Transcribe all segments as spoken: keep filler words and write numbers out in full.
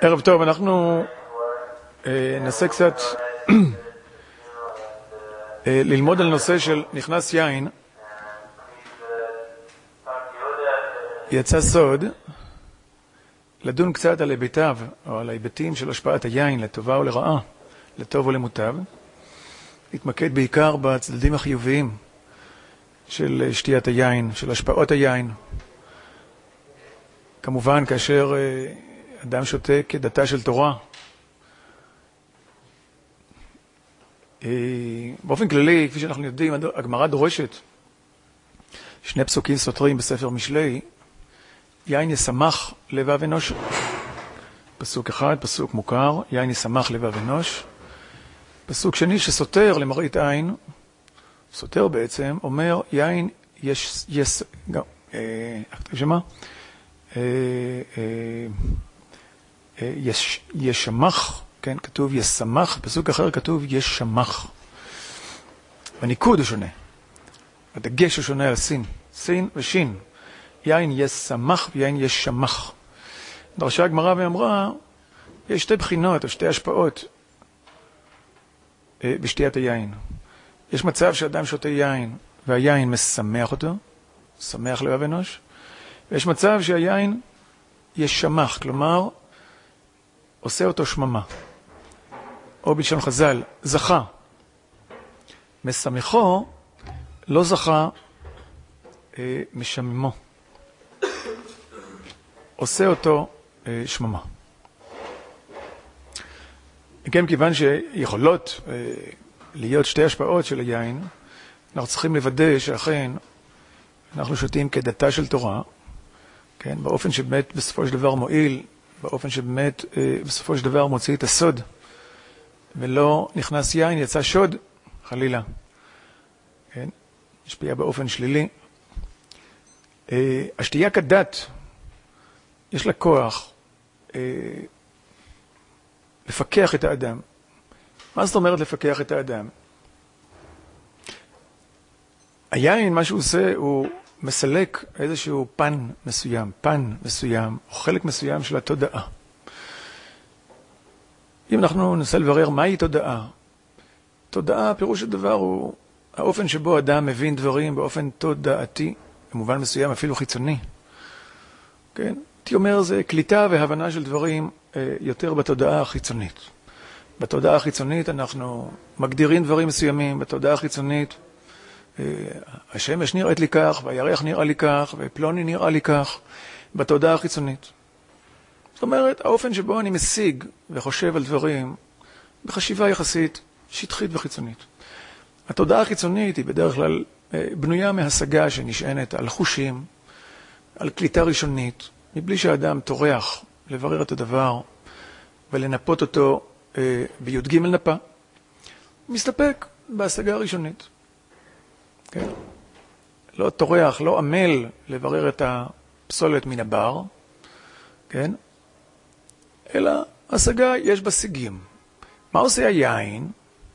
ערב טוב, אנחנו אה, ננסה קצת אה, ללמוד על נושא של נכנס יין. יצא סוד לדון קצת על היבטיו או על ההיבטים של השפעת היין לטובה או לרעה, לטוב או למוטב. להתמקד בעיקר בצדדים החיוביים של שתיית היין, של השפעות היין. כמובן, כאשר אה, אדם שותה כדתה של תורה, אה, באופן כללי, כפי שאנחנו יודעים, הגמרא דורשת שני פסוקים סותרים בספר משלי, יין ישמח לבב אנוש. פסוק אחד, פסוק מוכר, יין ישמח לבב אנוש. פסוק שני שסותר למראית עין, סותר בעצם, אומר יין יש, יש, גם, אה, איך אתה שמה? אה, אה, אה, יש, ישמח, כן, כתוב ישמח, פסוק אחר כתוב ישמח. הניקוד הוא שונה, הדגש הוא שונה על סין, סין ושין. יין ישמח ויין ישמח. דרשה הגמרא ואמרה, יש שתי בחינות או שתי השפעות אה, בשתיית היין. יש מצב שאדם שותה יין והיין משמח אותו, שמח לבב אנוש, ויש מצב שהיין ישמח, כלומר עושה אותו שממה, או בלשון חז"ל, זכה. משמחו לא זכה, אה, משממו. עושה אותו אה, שממה. כן, כיוון שיכולות אה, להיות שתי השפעות של היין, אנחנו צריכים לוודא שאכן אנחנו שותים כדתה של תורה, כן, באופן שבאמת בסופו של דבר מועיל, באופן שבאמת אה, בסופו של דבר מוציא את הסוד, ולא נכנס יין, יצא שוד, חלילה. כן, משפיע באופן שלילי. אה, השתייה כדת, יש לה כוח אה, לפקח את האדם. מה זאת אומרת לפקח את האדם? היין, מה שהוא עושה, הוא מסלק איזשהו פן מסוים, פן מסוים, או חלק מסוים של התודעה. אם אנחנו ננסה לברר מהי תודעה, תודעה, פירוש הדבר הוא האופן שבו אדם מבין דברים באופן תודעתי, במובן מסוים אפילו חיצוני. כן? הייתי אומר, זה קליטה והבנה של דברים אה, יותר בתודעה החיצונית. בתודעה החיצונית אנחנו מגדירים דברים מסוימים, בתודעה החיצונית אה, השמש נראית לי כך, והירח נראה לי כך, ופלוני נראה לי כך, בתודעה החיצונית. זאת אומרת, האופן שבו אני משיג וחושב על דברים בחשיבה יחסית שטחית וחיצונית. התודעה החיצונית היא בדרך כלל אה, בנויה מהשגה שנשענת על חושים, על קליטה ראשונית, מבלי שהאדם תורח לברר את הדבר ולנפות אותו אה, בי"ג נפה. מסתפק בהשגה הראשונית. כן? לא תורח, לא עמל לברר את הפסולת מן הבר, כן? אלא השגה יש בה שיגים. מה עושה היין?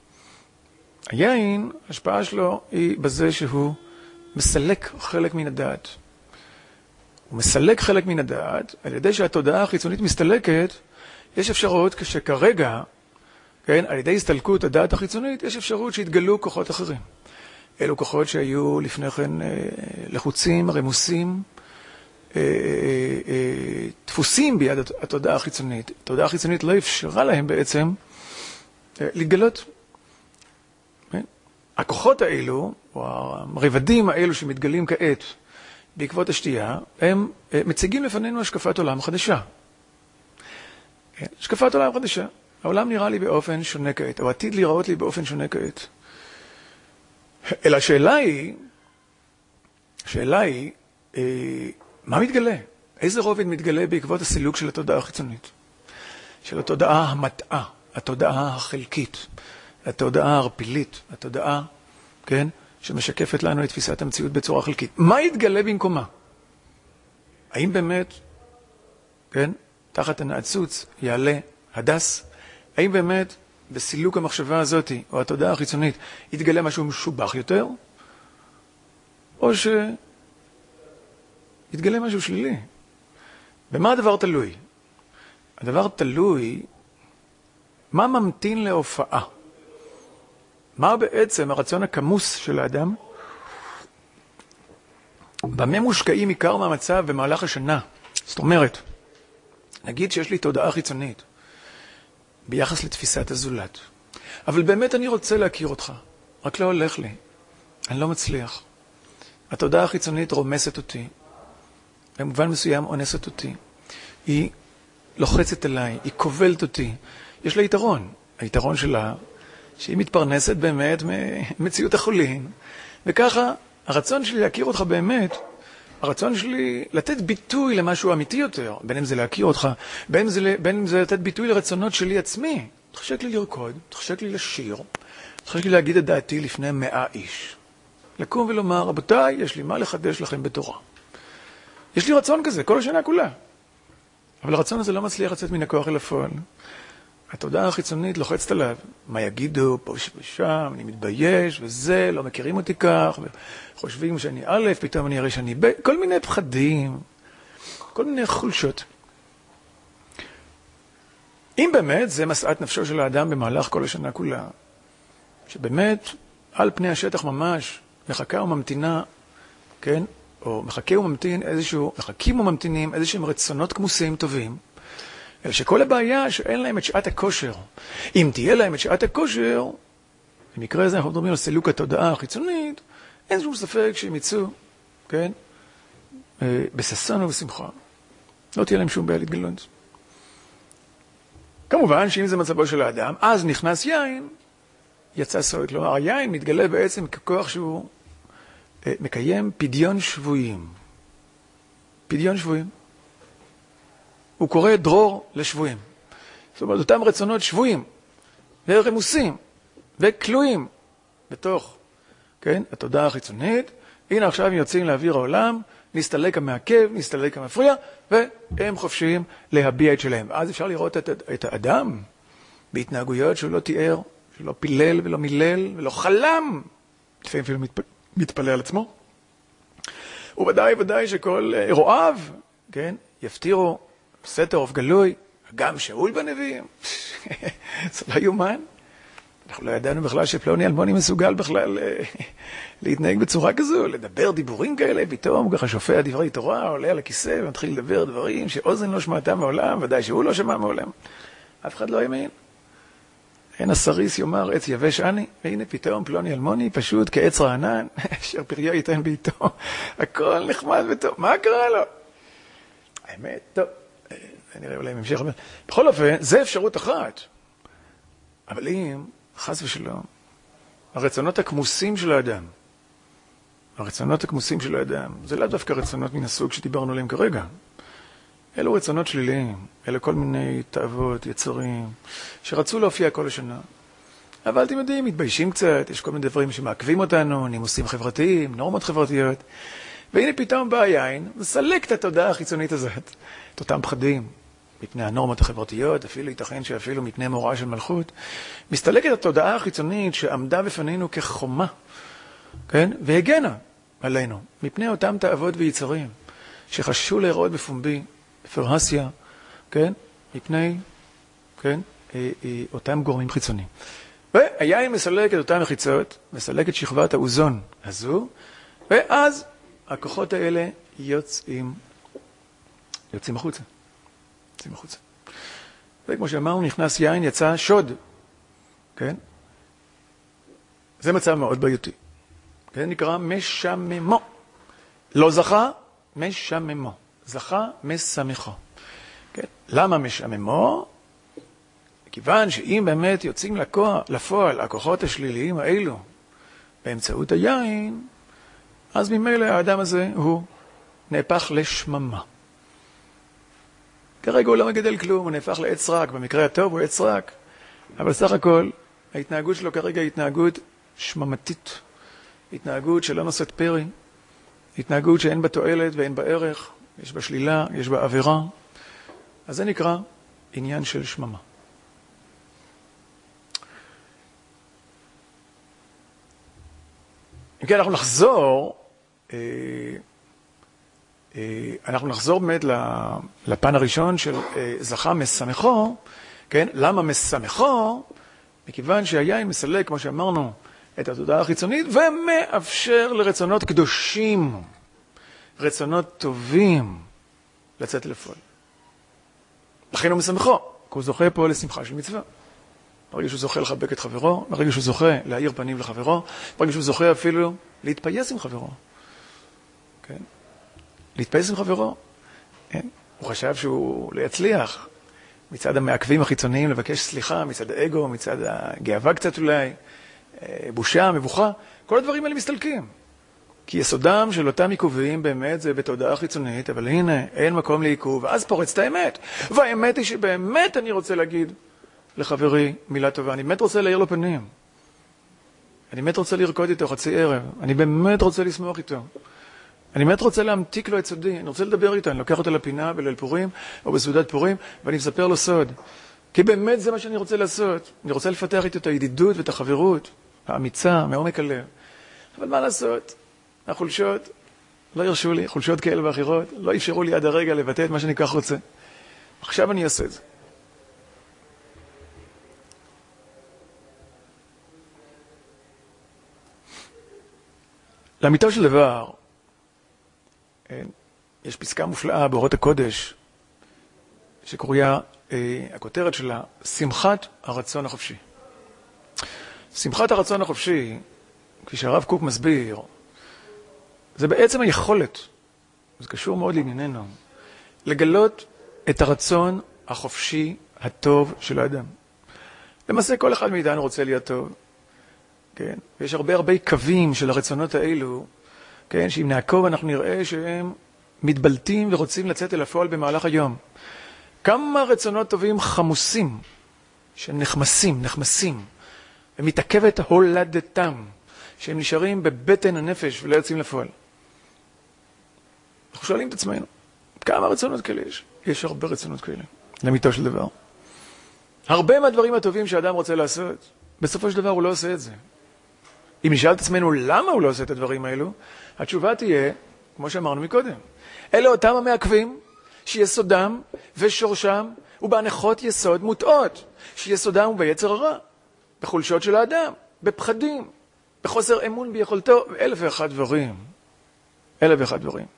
היין, ההשפעה שלו היא בזה שהוא מסלק חלק מן הדעת. הוא מסלק חלק מן הדעת, על ידי שהתודעה החיצונית מסתלקת, יש אפשרות כשכרגע, כן, על ידי הסתלקות הדעת החיצונית, יש אפשרות שהתגלו כוחות אחרים. אלו כוחות שהיו לפני כן אה, לחוצים, רמוסים, אה, אה, דפוסים ביד התודעה החיצונית. התודעה החיצונית לא אפשרה להם בעצם אה, להתגלות. כן? הכוחות האלו, או הרבדים האלו שמתגלים כעת, בעקבות השתייה, הם מציגים לפנינו השקפת עולם חדשה. השקפת עולם חדשה. העולם נראה לי באופן שונה כעת, או עתיד לראות לי באופן שונה כעת. אלא השאלה היא, השאלה היא, מה מתגלה? איזה רובד מתגלה בעקבות הסילוק של התודעה החיצונית? של התודעה המטעה, התודעה החלקית, התודעה הערפילית, התודעה, כן? שמשקפת לנו את תפיסת המציאות בצורה חלקית. מה יתגלה במקומה? האם באמת, כן, תחת הנעצוץ יעלה הדס? האם באמת בסילוק המחשבה הזאת, או התודעה החיצונית, יתגלה משהו משובח יותר? או שיתגלה משהו שלילי? במה הדבר תלוי? הדבר תלוי מה ממתין להופעה. מה בעצם הרצון הכמוס של האדם? במה מושקעים עיקר מהמצב במהלך השנה? זאת אומרת, נגיד שיש לי תודעה חיצונית ביחס לתפיסת הזולת. אבל באמת אני רוצה להכיר אותך, רק לא הולך לי. אני לא מצליח. התודעה החיצונית רומסת אותי, במובן מסוים אונסת אותי. היא לוחצת עליי, היא כובלת אותי. יש לה יתרון. היתרון שלה, שהיא מתפרנסת באמת ממציאות החולין. וככה, הרצון שלי להכיר אותך באמת, הרצון שלי לתת ביטוי למשהו אמיתי יותר, בין אם זה להכיר אותך, בין אם זה, בין אם זה לתת ביטוי לרצונות שלי עצמי. תחשק לי לרקוד, תחשק לי לשיר, תחשק לי להגיד את דעתי לפני מאה איש. לקום ולומר, רבותיי, יש לי מה לחדש לכם בתורה. יש לי רצון כזה, כל השנה כולה. אבל הרצון הזה לא מצליח לצאת מן הכוח אל הפועל. התודעה החיצונית לוחצת עליו. מה יגידו פה ושם, אני מתבייש, וזה, לא מכירים אותי כך, וחושבים שאני א', פתאום אני אראה שאני ב', כל מיני פחדים, כל מיני חולשות. אם באמת זה משאת נפשו של האדם במהלך כל השנה כולה, שבאמת על פני השטח ממש מחכה וממתינה, כן? או מחכה וממתין איזשהו, מחכים וממתינים איזשהם רצונות כמוסים טובים, אלא שכל הבעיה שאין להם את שעת הכושר. אם תהיה להם את שעת הכושר, במקרה הזה אנחנו מדברים על סילוק התודעה החיצונית, אין שום ספק שהם יצאו, כן? בששון ובשמחה. לא תהיה להם שום בעיה להתגלות. כמובן שאם זה מצבו של האדם, אז נכנס יין, יצא סוד. כלומר, היין מתגלה בעצם ככוח שהוא אה, מקיים פדיון שבויים. פדיון שבויים. הוא קורא דרור לשבויים. זאת אומרת, אותם רצונות שבויים, ורמוסים, וכלואים, בתוך, כן, התודעה החיצונית. הנה עכשיו הם יוצאים לאוויר העולם, נסתלק המעכב, נסתלק המפריע, והם חופשיים להביע את שלהם. אז אפשר לראות את, את האדם בהתנהגויות שהוא לא תיאר, שהוא לא פילל ולא מילל ולא חלם, לפעמים אפילו מתפ... מתפלא על עצמו. וודאי ודאי שכל רועיו, כן, יפתירו סתר עוף גלוי, גם שאול בנביאים. זה לא יומן. אנחנו לא ידענו בכלל שפלוני אלמוני מסוגל בכלל להתנהג בצורה כזו, לדבר דיבורים כאלה, פתאום ככה שופע דברי תורה, עולה על הכיסא ומתחיל לדבר דברים שאוזן לא שמעתה מעולם, ודאי שהוא לא שמע מעולם. אף אחד לא האמין. אין הסריס יאמר עץ יבש אני, והנה פתאום פלוני אלמוני פשוט כעץ רענן, אשר פריו ייתן בעיתו, הכל נחמד וטוב. מה קרה לו? האמת, טוב, נראה אולי ממשך. בכל אופן, זה אפשרות אחת. אבל אם חס ושלום, הרצונות הכמוסים של האדם, הרצונות הכמוסים של האדם, זה לא דווקא רצונות מן הסוג שדיברנו עליהם כרגע. אלו רצונות שליליים, אלו כל מיני תאוות, יצרים, שרצו להופיע כל השנה. אבל אתם יודעים, מתביישים קצת, יש כל מיני דברים שמעכבים אותנו, נימוסים חברתיים, נורמות חברתיות, והנה פתאום בא היין, מסלק את התודעה החיצונית הזאת, את אותם פחדים, מפני הנורמות החברתיות, אפילו ייתכן שאפילו מפני מוראה של מלכות, מסתלקת התודעה החיצונית שעמדה בפנינו כחומה, כן? והגנה עלינו, מפני אותם תאוות ויצרים, שחששו להיראות בפומבי, בפרהסיה, כן? מפני, כן? אה, אה, אותם גורמים חיצוניים. והיין מסלק את אותם מחיצות, מסלק את שכבת האוזון הזו, ואז הכוחות האלה יוצאים, יוצאים החוצה. יוצאים החוצה. וכמו שאמרנו, נכנס יין, יצא שוד. כן? זה מצב מאוד בעייתי. זה נקרא משממו. לא זכה, משממו. זכה, משמחו. כן? למה משממו? כיוון שאם באמת יוצאים לכוח, לפועל הכוחות השליליים האלו באמצעות היין, אז ממילא האדם הזה הוא נהפך לשממה. כרגע הוא לא מגדל כלום, הוא נהפך לעץ רק, במקרה הטוב הוא עץ רק, אבל סך הכל ההתנהגות שלו כרגע היא התנהגות שממתית, התנהגות שלא נושאת פרי, התנהגות שאין בה תועלת ואין בה ערך, יש בה שלילה, יש בה עבירה, אז זה נקרא עניין של שממה. אם כן, אנחנו נחזור אה, אנחנו נחזור באמת לפן הראשון של זכה משמחו, כן? למה משמחו? מכיוון שהיין מסלק, כמו שאמרנו, את התודעה החיצונית, ומאפשר לרצונות קדושים, רצונות טובים, לצאת לפועל. לכן הוא משמחו, כי הוא זוכה פה לשמחה של מצווה. ברגע שהוא זוכה לחבק את חברו, ברגע שהוא זוכה להאיר פנים לחברו, ברגע שהוא זוכה אפילו להתפייס עם חברו. כן? להתפייס עם חברו. כן? הוא חשב שהוא לא יצליח. מצד המעכבים החיצוניים לבקש סליחה, מצד האגו, מצד הגאווה קצת אולי, בושה, מבוכה, כל הדברים האלה מסתלקים. כי יסודם של אותם עיכובים באמת זה בתודעה חיצונית, אבל הנה, אין מקום לעיכוב, ואז פורץ את האמת. והאמת היא שבאמת אני רוצה להגיד לחברי מילה טובה, אני באמת רוצה להאיר לו פנים. אני באמת רוצה לרקוד איתו חצי ערב, אני באמת רוצה לשמוח איתו. אני באמת רוצה להמתיק לו את סודי, אני רוצה לדבר איתו, אני לוקח אותו לפינה בליל פורים או בסעודת פורים, ואני מספר לו סוד. כי באמת זה מה שאני רוצה לעשות. אני רוצה לפתח איתו את הידידות ואת החברות, האמיצה, מעומק הלב. אבל מה לעשות? החולשות לא ירשו לי, חולשות כאלה ואחרות, לא אפשרו לי עד הרגע לבטא את מה שאני כך רוצה. עכשיו אני אעשה את זה. לאמיתו של דבר, יש פסקה מופלאה באורות הקודש, שקוראה, הכותרת שלה, שמחת הרצון החופשי. שמחת הרצון החופשי, כפי שהרב קוק מסביר, זה בעצם היכולת, זה קשור מאוד לענייננו, לגלות את הרצון החופשי הטוב של האדם. למעשה כל אחד מאיתנו רוצה להיות טוב, כן? ויש הרבה הרבה קווים של הרצונות האלו, כן? שאם נעקוב אנחנו נראה שהם מתבלטים ורוצים לצאת אל הפועל במהלך היום. כמה רצונות טובים חמוסים, שנחמסים, נחמסים, ומתעכבת הולדתם, שהם נשארים בבטן הנפש ולא יוצאים לפועל. אנחנו שואלים את עצמנו, כמה רצונות כאלה יש? יש הרבה רצונות כאלה, לאמיתו של דבר. הרבה מהדברים הטובים שאדם רוצה לעשות, בסופו של דבר הוא לא עושה את זה. אם נשאל את עצמנו למה הוא לא עושה את הדברים האלו, התשובה תהיה, כמו שאמרנו מקודם, אלה אותם המעכבים שיסודם ושורשם ובהנחות יסוד מוטעות, שיסודם הוא ביצר הרע, בחולשות של האדם, בפחדים, בחוסר אמון ביכולתו, ואלף ואחד דברים. אלף ואחד דברים.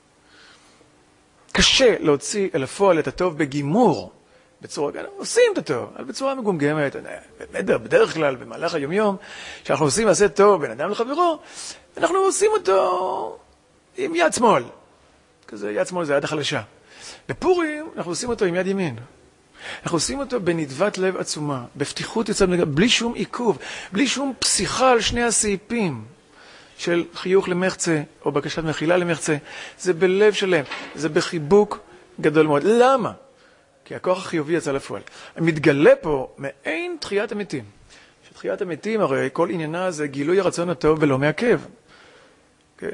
קשה להוציא אל הפועל את הטוב בגימור, בצורה, עושים את הטוב, אבל בצורה מגומגמת, בדרך כלל, במהלך היומיום, שאנחנו עושים מעשה טוב בין אדם לחברו, אנחנו עושים אותו עם יד שמאל. כזה יד שמאל זה יד החלשה. בפורים אנחנו עושים אותו עם יד ימין. אנחנו עושים אותו בנדבת לב עצומה, בפתיחות יצד מגע, בלי שום עיכוב, בלי שום פסיכה על שני הסעיפים של חיוך למחצה או בקשת מחילה למחצה. זה בלב שלם, זה בחיבוק גדול מאוד. למה? כי הכוח החיובי יצא לפועל. מתגלה פה מעין תחיית המתים. שתחיית המתים הרי כל עניינה זה גילוי הרצון הטוב ולא מעכב. כן?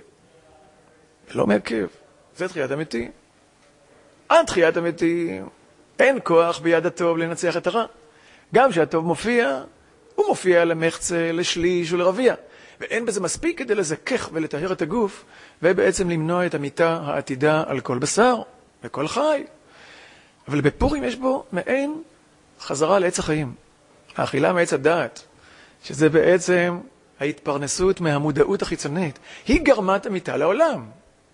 לא מעכב. זה תחיית המתים. עד תחיית המתים אין כוח ביד הטוב לנצח את הרע. גם שהטוב מופיע, הוא מופיע למחצה, לשליש ולרביע. ואין בזה מספיק כדי לזכך ולטהר את הגוף, ובעצם למנוע את המיטה העתידה על כל בשר וכל חי. אבל בפורים יש בו מעין חזרה לעץ החיים. האכילה מעץ הדעת, שזה בעצם ההתפרנסות מהמודעות החיצונית, היא גרמת המיטה לעולם.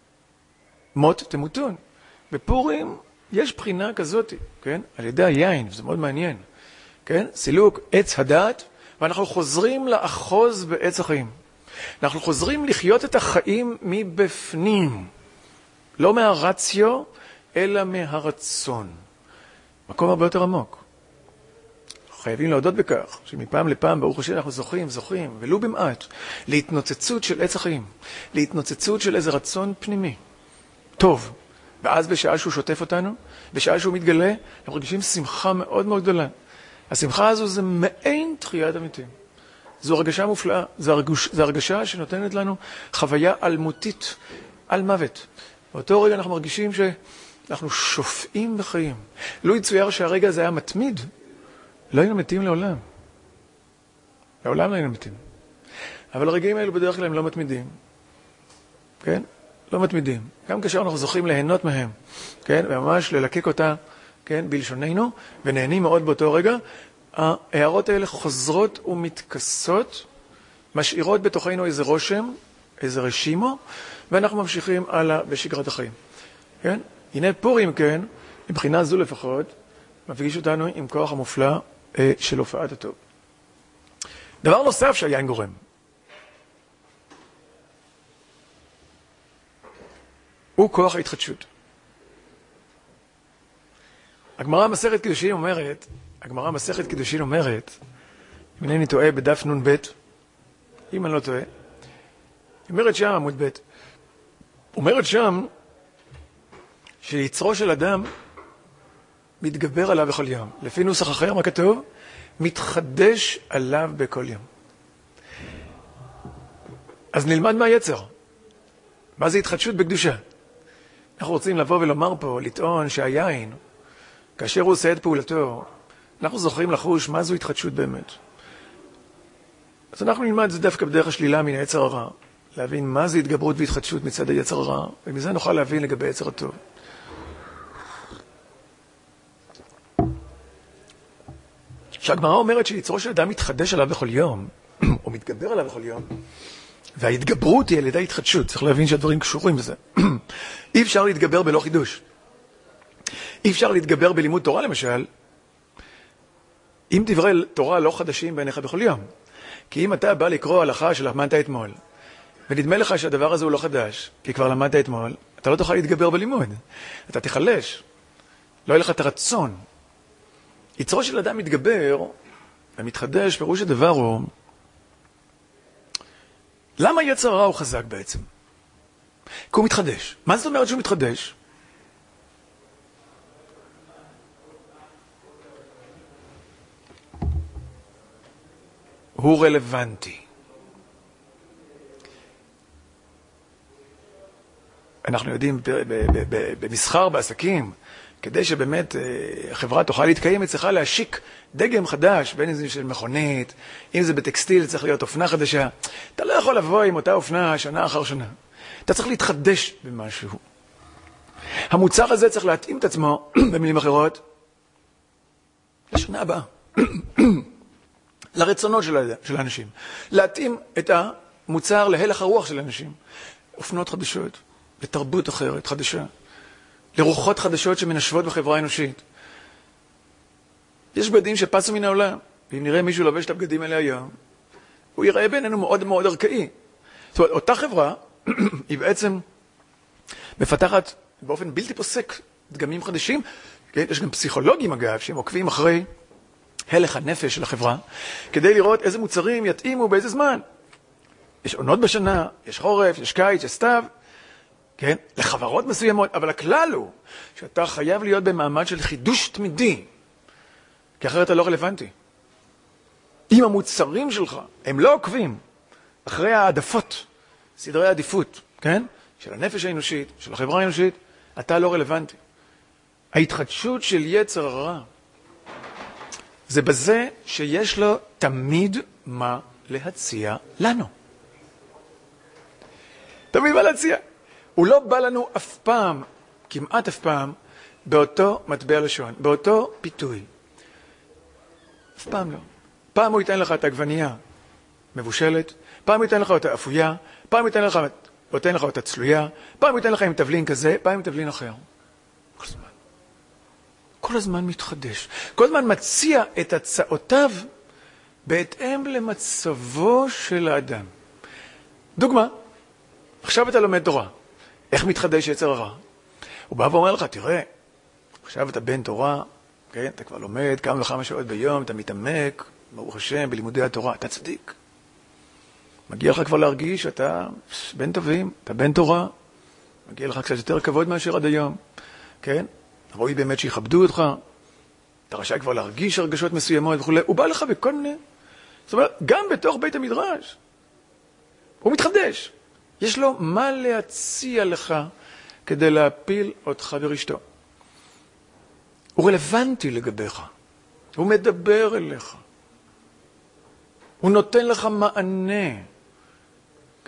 מות תמותון. בפורים יש בחינה כזאת, כן? על ידי היין, וזה מאוד מעניין. כן? סילוק עץ הדעת, ואנחנו חוזרים לאחוז בעץ החיים. אנחנו חוזרים לחיות את החיים מבפנים. לא מהרציו, אלא מהרצון. מקום הרבה יותר עמוק. חייבים להודות בכך, שמפעם לפעם, ברוך השם, אנחנו זוכים, זוכים, ולו במעט, להתנוצצות של עץ החיים, להתנוצצות של איזה רצון פנימי. טוב. ואז בשעה שהוא שוטף אותנו, בשעה שהוא מתגלה, אנחנו מרגישים שמחה מאוד מאוד גדולה. השמחה הזו זה מעין תחיית המתים. זו הרגשה מופלאה, זו הרגש, זו הרגשה שנותנת לנו חוויה אלמותית, על מוות. באותו רגע אנחנו מרגישים שאנחנו שופעים בחיים. לא יצויר שהרגע הזה היה מתמיד, לא היינו מתים לעולם. לעולם לא היינו מתים. אבל הרגעים האלו בדרך כלל הם לא מתמידים. כן? לא מתמידים. גם כאשר אנחנו זוכים ליהנות מהם, כן? וממש ללקק אותה, כן? בלשוננו, ונהנים מאוד באותו רגע, ההערות האלה חוזרות ומתכסות, משאירות בתוכנו איזה רושם, איזה רשימו, ואנחנו ממשיכים הלאה בשגרת החיים. כן? הנה פורים, כן, מבחינה זו לפחות, מפגיש אותנו עם כוח המופלא אה, של הופעת הטוב. דבר נוסף שהיין גורם. הוא כוח ההתחדשות. הגמרא מסכת קידושין אומרת, הגמרא מסכת קידושין אומרת, אם אינני טועה בדף נון ב', אם אני לא טועה, אומרת שם, עמוד ב', אומרת שם, שיצרו של אדם מתגבר עליו בכל יום. לפי נוסח אחר, מה כתוב? מתחדש עליו בכל יום. אז נלמד מהיצר. מה זה התחדשות בקדושה? אנחנו רוצים לבוא ולומר פה, לטעון שהיין, כאשר הוא עושה את פעולתו, אנחנו זוכרים לחוש מה זו התחדשות באמת. אז אנחנו נלמד את זה דווקא בדרך השלילה מן היצר הרע, להבין מה זה התגברות והתחדשות מצד היצר הרע, ומזה נוכל להבין לגבי היצר הטוב. שהגמרא אומרת שיצרו של אדם מתחדש עליו בכל יום, או מתגבר עליו בכל יום, וההתגברות היא על ידי התחדשות. צריך להבין שהדברים קשורים בזה. אי אפשר להתגבר בלא חידוש. אי אפשר להתגבר בלימוד תורה למשל, אם דברי תורה לא חדשים בעיניך בכל יום. כי אם אתה בא לקרוא הלכה שלמדת אתמול, ונדמה לך שהדבר הזה הוא לא חדש, כי כבר למדת אתמול, אתה לא תוכל להתגבר בלימוד. אתה תחלש. לא יהיה לך את הרצון. יצרו של אדם מתגבר ומתחדש, פירוש הדבר הוא, למה יצר הרע הוא חזק בעצם? כי הוא מתחדש. מה זאת אומרת שהוא מתחדש? הוא רלוונטי. אנחנו יודעים במסחר, בעסקים, כדי שבאמת החברה תוכל להתקיים, היא צריכה להשיק דגם חדש, בין אם זה של מכונית, אם זה בטקסטיל, צריך להיות אופנה חדשה. אתה לא יכול לבוא עם אותה אופנה שנה אחר שנה. אתה צריך להתחדש במשהו. המוצר הזה צריך להתאים את עצמו, במילים אחרות, לשנה הבאה. לרצונות של האנשים. להתאים את המוצר להלך הרוח של האנשים. אופנות חדשות, לתרבות אחרת, חדשה. לרוחות חדשות שמנשבות בחברה האנושית. יש בגדים שפסו מן העולם, ואם נראה מישהו לובש את הבגדים האלה היום, הוא ייראה בינינו מאוד מאוד ערכאי. זאת אומרת, אותה חברה היא בעצם מפתחת באופן בלתי פוסק דגמים חדשים. יש גם פסיכולוגים אגב, שהם עוקבים אחרי הלך הנפש של החברה, כדי לראות איזה מוצרים יתאימו באיזה זמן. יש עונות בשנה, יש חורף, יש קיץ, יש סתיו, כן? לחברות מסוימות, אבל הכלל הוא שאתה חייב להיות במעמד של חידוש תמידי, כי אחרת אתה לא רלוונטי. אם המוצרים שלך הם לא עוקבים אחרי העדפות, סדרי העדיפות, כן? של הנפש האנושית, של החברה האנושית, אתה לא רלוונטי. ההתחדשות של יצר הרע זה בזה שיש לו תמיד מה להציע לנו. תמיד מה להציע. הוא לא בא לנו אף פעם, כמעט אף פעם, באותו מטבע לשון, באותו פיתוי. אף פעם לא. פעם הוא ייתן לך את העגבנייה מבושלת, פעם הוא ייתן לך אותה אפויה, פעם הוא ייתן לך, הוא ייתן לך אותה צלויה, פעם הוא ייתן לך עם תבלין כזה, פעם עם תבלין אחר. כל הזמן. כל הזמן מתחדש. כל הזמן מציע את הצעותיו בהתאם למצבו של האדם. דוגמה, עכשיו אתה לומד תורה. איך מתחדש יצר הרע? הוא בא ואומר לך, תראה, עכשיו אתה בן תורה, כן? אתה כבר לומד כמה וכמה שעות ביום, אתה מתעמק, ברוך השם, בלימודי התורה, אתה צדיק. מגיע לך כבר להרגיש שאתה בן טובים, אתה בן תורה, מגיע לך קצת יותר כבוד מאשר עד היום, כן? ראוי באמת שיכבדו אותך, אתה רשאי כבר להרגיש הרגשות מסוימות וכו'. הוא בא לך בכל מיני, זאת אומרת, גם בתוך בית המדרש, הוא מתחדש. יש לו מה להציע לך כדי להפיל אותך ברשתו. הוא רלוונטי לגביך. הוא מדבר אליך. הוא נותן לך מענה. כן?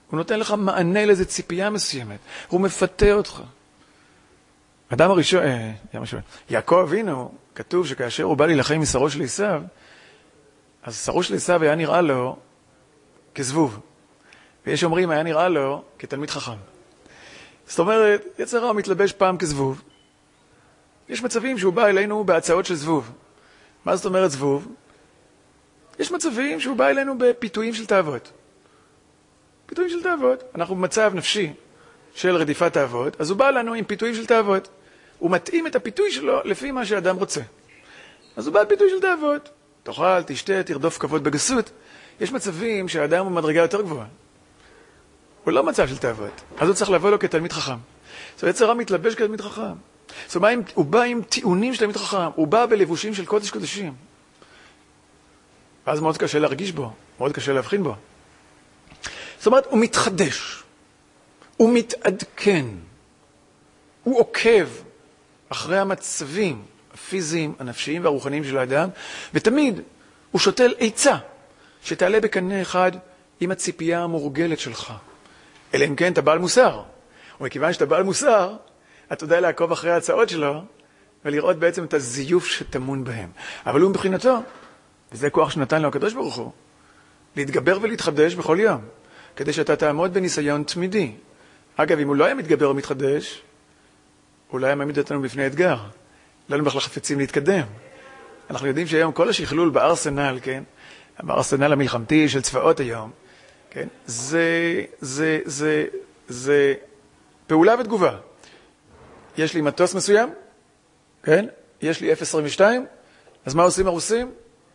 הוא נותן לך מענה לאיזו ציפייה מסוימת. הוא מפתה אותך. אדם הראשון, אה, יעקב אבינו, כתוב שכאשר הוא בא להילחם עם שרו של עשיו, אז שרו של עשיו היה נראה לו כזבוב. ויש אומרים, היה נראה לו כתלמיד חכם. זאת אומרת, יצר הרע מתלבש פעם כזבוב. יש מצבים שהוא בא אלינו בהצעות של זבוב. מה זאת אומרת זבוב? יש מצבים שהוא בא אלינו בפיתויים של תאוות. פיתויים של תאוות. אנחנו במצב נפשי של רדיפת תאוות, אז הוא בא לנו עם פיתויים של תאוות. הוא מתאים את הפיתוי שלו לפי מה שאדם רוצה. אז הוא בא פיתוי של תאוות. תאכל, תשתה, תרדוף כבוד בגסות. יש מצבים שהאדם הוא מדרגה יותר גבוהה. הוא לא מצב של תאוות. אז הוא צריך לבוא לו כתלמיד חכם. זאת אומרת, יצר הרע מתלבש כתלמיד חכם. זאת אומרת, הוא בא עם טיעונים של תלמיד חכם. הוא בא בלבושים של קודש קודשים. ואז מאוד קשה להרגיש בו. מאוד קשה להבחין בו. זאת אומרת, הוא מתחדש. הוא מתעדכן. הוא עוקב אחרי המצבים הפיזיים, הנפשיים והרוחניים של האדם, ותמיד הוא שותל עצה שתעלה בקנה אחד עם הציפייה המורגלת שלך. אלא אם כן, אתה בעל מוסר. ומכיוון שאתה בעל מוסר, אתה יודע לעקוב אחרי ההצעות שלו, ולראות בעצם את הזיוף שטמון בהם. אבל הוא מבחינתו, וזה כוח שנתן לו הקדוש ברוך הוא, להתגבר ולהתחדש בכל יום, כדי שאתה תעמוד בניסיון תמידי. אגב, אם הוא לא היה מתגבר ומתחדש, אולי היה מעמיד אותנו בפני אתגר. לא היינו בכלל חפצים להתקדם. אנחנו יודעים שהיום כל השכלול בארסנל, כן? בארסנל המלחמתי של צבאות היום, כן? זה, זה, זה, זה פעולה ותגובה. יש לי מטוס מסוים, כן? יש לי אפס עשרים ושתיים, אז מה עושים הרוסים?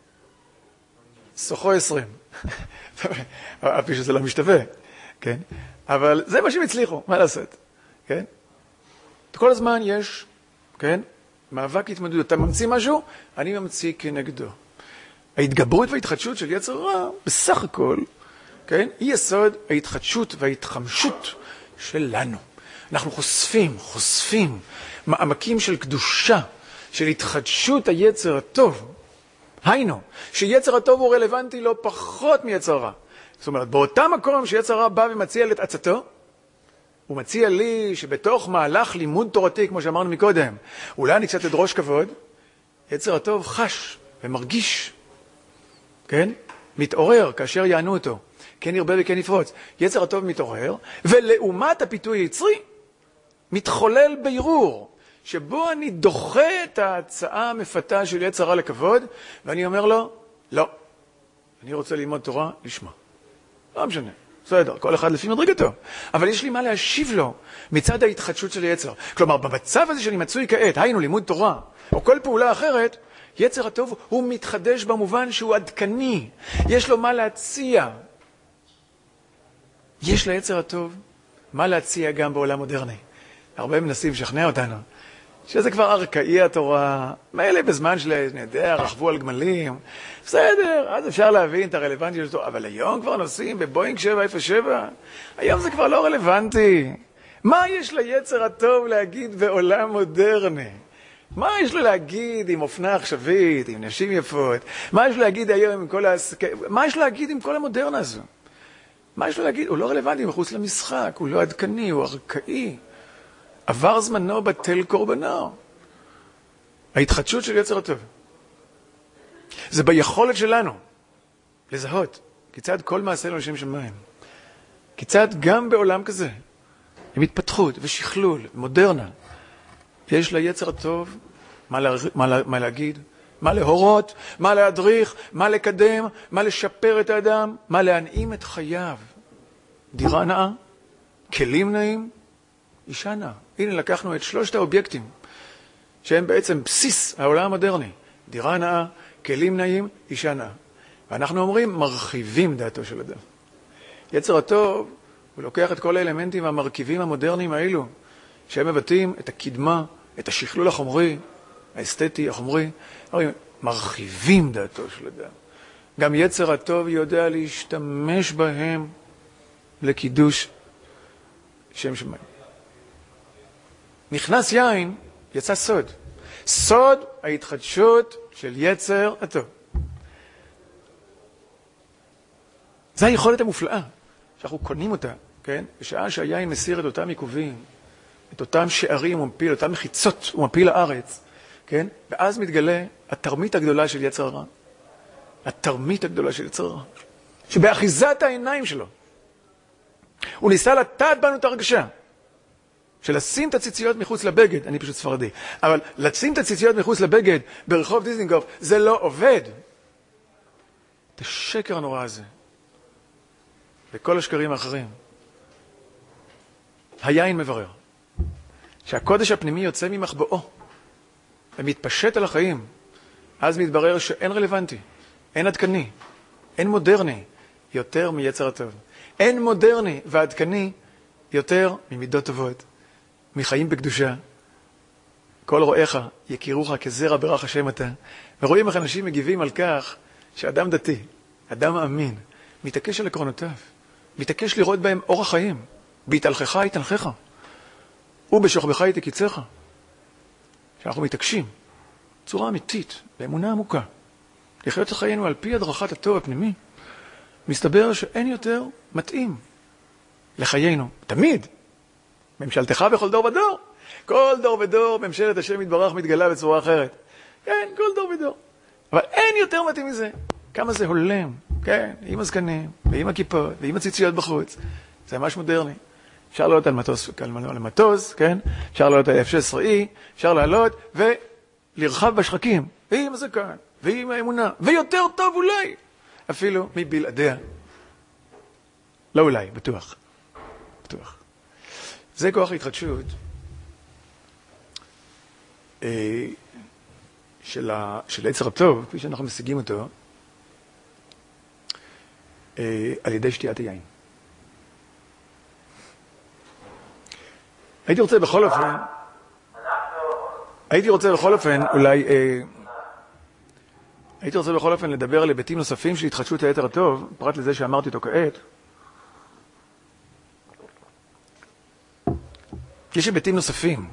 סוחו עשרים. אף שזה לא משתווה, כן? אבל זה מה שהם הצליחו, מה לעשות? כן? כל הזמן יש, כן? מאבק התמודדות. אתה ממציא משהו, אני ממציא כנגדו. ההתגברות וההתחדשות של יצר הרע, בסך הכל, כן? היא יסוד ההתחדשות וההתחמשות שלנו. אנחנו חושפים, חושפים, מעמקים של קדושה, של התחדשות היצר הטוב. היינו, שיצר הטוב הוא רלוונטי לא פחות מיצר הרע. זאת אומרת, באותה מקום שיצר הרע בא ומציע את עצתו, הוא מציע לי שבתוך מהלך לימוד תורתי, כמו שאמרנו מקודם, אולי אני קצת אדרוש כבוד, יצר הטוב חש ומרגיש, כן? מתעורר כאשר יענו אותו. כן ירבה וכן יפרוץ. יצר הטוב מתעורר, ולעומת הפיתוי היצרי, מתחולל בירור, שבו אני דוחה את ההצעה המפתה של יצר הרע לכבוד, ואני אומר לו, לא, אני רוצה ללמוד תורה לשמה. לא משנה. בסדר, כל אחד לפי מדרגתו. אבל יש לי מה להשיב לו מצד ההתחדשות של יצר. כלומר, במצב הזה שאני מצוי כעת, היינו לימוד תורה, או כל פעולה אחרת, יצר הטוב הוא מתחדש במובן שהוא עדכני. יש לו מה להציע. יש ליצר הטוב מה להציע גם בעולם מודרני. הרבה מנסים לשכנע אותנו, שזה כבר ארכאי התורה, מילא בזמן של, אני יודע, רכבו על גמלים, בסדר, אז אפשר להבין את הרלוונטיות שלו, אבל היום כבר נוסעים בבוינג שבע אפס שבע, היום זה כבר לא רלוונטי. מה יש ליצר הטוב להגיד בעולם מודרני? מה יש לו להגיד עם אופנה עכשווית, עם נשים יפות? מה יש לו להגיד היום עם כל העסק... מה יש לו להגיד עם כל המודרנה הזו? מה יש לו להגיד? הוא לא רלוונטי מחוץ למשחק, הוא לא עדכני, הוא ארכאי. עבר זמנו בטל קורבנו. ההתחדשות של יצר הטוב. זה ביכולת שלנו לזהות כיצד כל מעשינו לשם שמיים. כיצד גם בעולם כזה, עם התפתחות ושכלול, מודרנה, יש ליצר הטוב מה, לה, מה, לה, מה להגיד, מה להורות, מה להדריך, מה לקדם, מה לשפר את האדם, מה להנעים את חייו. דירה נאה, כלים נאים, אישה נאה. הנה לקחנו את שלושת האובייקטים, שהם בעצם בסיס העולם המודרני. דירה נאה, כלים נאים, אישה נאה. ואנחנו אומרים, מרחיבים דעתו של אדם. יצר הטוב, הוא לוקח את כל האלמנטים והמרכיבים המודרניים האלו, שהם מבטאים את הקדמה, את השכלול החומרי, האסתטי, החומרי, מרחיבים דעתו של אדם. גם יצר הטוב יודע להשתמש בהם לקידוש שם שמיים. נכנס יין, יצא סוד. סוד ההתחדשות של יצר הטוב. זו היכולת המופלאה, שאנחנו קונים אותה כן? בשעה שהיין מסיר את אותם עיכובים, את אותם שערים הוא מפיל, אותם מחיצות הוא מפיל לארץ, כן? ואז מתגלה התרמית הגדולה של יצר הרע. התרמית הגדולה של יצר הרע. שבאחיזת העיניים שלו, הוא ניסה לטעת בנו את הרגשה, של לשים את הציציות מחוץ לבגד, אני פשוט ספרדי, אבל לשים את הציציות מחוץ לבגד ברחוב דיזנגוף, זה לא עובד. את השקר הנורא הזה, וכל השקרים האחרים, היין מברר. שהקודש הפנימי יוצא ממחבואו, ומתפשט על החיים, אז מתברר שאין רלוונטי, אין עדכני, אין מודרני, יותר מיצר הטוב. אין מודרני ועדכני יותר ממידות טובות, מחיים בקדושה. כל רואיך יכירוך כזרע ברך השם אתה. ורואים איך אנשים מגיבים על כך שאדם דתי, אדם מאמין, מתעקש על עקרונותיו, מתעקש לראות בהם אורח חיים, בהתהלכך יתהלכך, ובשוכבך יתקיצך. שאנחנו מתעקשים, צורה אמיתית, באמונה עמוקה, לחיות את חיינו על פי הדרכת הטוב הפנימי, מסתבר שאין יותר מתאים לחיינו. תמיד. ממשלתך בכל דור ודור. כל דור ודור, ממשלת השם יתברך מתגלה בצורה אחרת. כן, כל דור ודור. אבל אין יותר מתאים מזה. כמה זה הולם. כן, עם הזקנים, ועם הכיפות, ועם הציציות בחוץ. זה ממש מודרני. אפשר לעלות על מטוס, על מטוס, כן? אפשר לעלות על אף שש עשרה אי, אפשר לעלות ולרחב בשחקים. ועם הזקן, ועם האמונה. ויותר טוב אולי. אפילו מבלעדיה. לא אולי, בטוח. בטוח. זה כוח ההתחדשות אה, של, ה, של היצר הטוב, כפי שאנחנו משיגים אותו, אה, על ידי שתיית היין. הייתי רוצה בכל אופן, הייתי רוצה בכל אופן, אולי, אה, הייתי רוצה בכל אופן לדבר על היבטים נוספים של התחדשות היתר הטוב, פרט לזה שאמרתי אותו כעת. יש היבטים נוספים,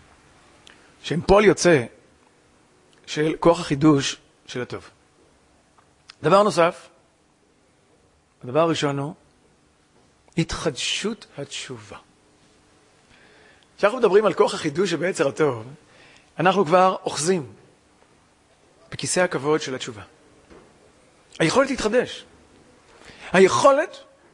שהם פועל יוצא של כוח החידוש של הטוב. דבר נוסף, הדבר הראשון הוא התחדשות התשובה. כשאנחנו מדברים על כוח החידוש שביצר הטוב, אנחנו כבר אוחזים בכיסא הכבוד של התשובה. היכולת להתחדש. היכולת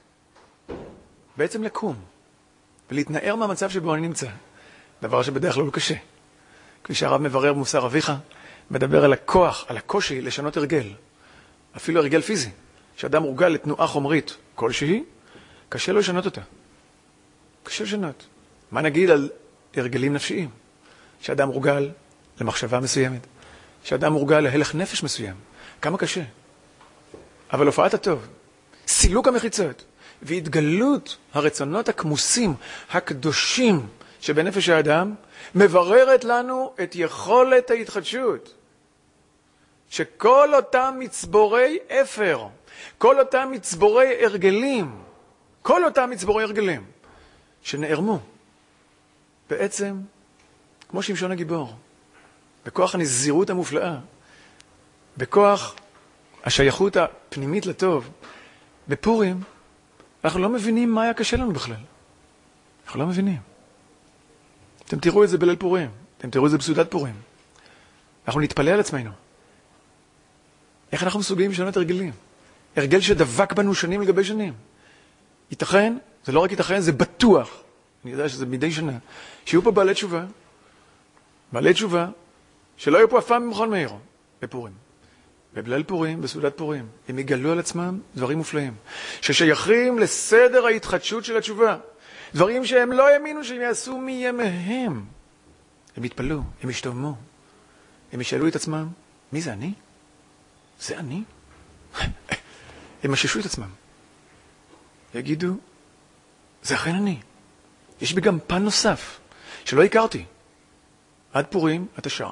בעצם לקום ולהתנער מהמצב שבו אני נמצא. דבר שבדרך כלל הוא קשה. כפי שהרב מברר מוסר אביך, מדבר על הכוח, על הקושי לשנות הרגל. אפילו הרגל פיזי. שאדם מורגל לתנועה חומרית כלשהי, קשה לו לשנות אותה. קשה לשנות. מה נגיד על הרגלים נפשיים? שאדם מורגל למחשבה מסוימת. שאדם מורגל להלך נפש מסוים. כמה קשה. אבל הופעת הטוב, סילוק המחיצות, והתגלות הרצונות הכמוסים, הקדושים שבנפש האדם, מבררת לנו את יכולת ההתחדשות. שכל אותם מצבורי אפר, כל אותם מצבורי הרגלים, כל אותם מצבורי הרגלים, שנערמו, בעצם, כמו שמשון הגיבור, בכוח הנזירות המופלאה, בכוח השייכות הפנימית לטוב, בפורים, אנחנו לא מבינים מה היה קשה לנו בכלל. אנחנו לא מבינים. אתם תראו את זה בליל פורים, אתם תראו את זה בסעודת פורים. אנחנו נתפלא על עצמנו. איך אנחנו מסוגלים לשנות הרגלים? הרגל שדבק בנו שנים לגבי שנים. ייתכן, זה לא רק ייתכן, זה בטוח. אני יודע שזה מדי שנה. שיהיו פה בעלי תשובה, בעלי תשובה, שלא יהיו פה אף פעם במכון מאיר, בפורים. ובליל פורים, בסעודת פורים, הם יגלו על עצמם דברים מופלאים, ששייכים לסדר ההתחדשות של התשובה. דברים שהם לא האמינו שהם יעשו מימיהם. הם יתפלאו, הם ישתוממו. הם ישאלו את עצמם, מי זה אני? זה אני? הם מששו את עצמם. יגידו, זה אכן אני. יש בי גם פן נוסף, שלא הכרתי. עד פורים, אתה שר.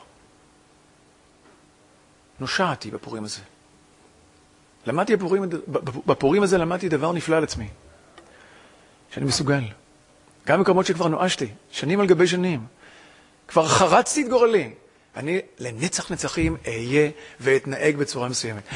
נושעתי בפורים הזה. למדתי בפורים, בפורים הזה למדתי דבר נפלא על עצמי. שאני מסוגל. גם במקומות שכבר נואשתי, שנים על גבי שנים. כבר חרצתי את גורלי. אני לנצח נצחים אהיה ואתנהג בצורה מסוימת.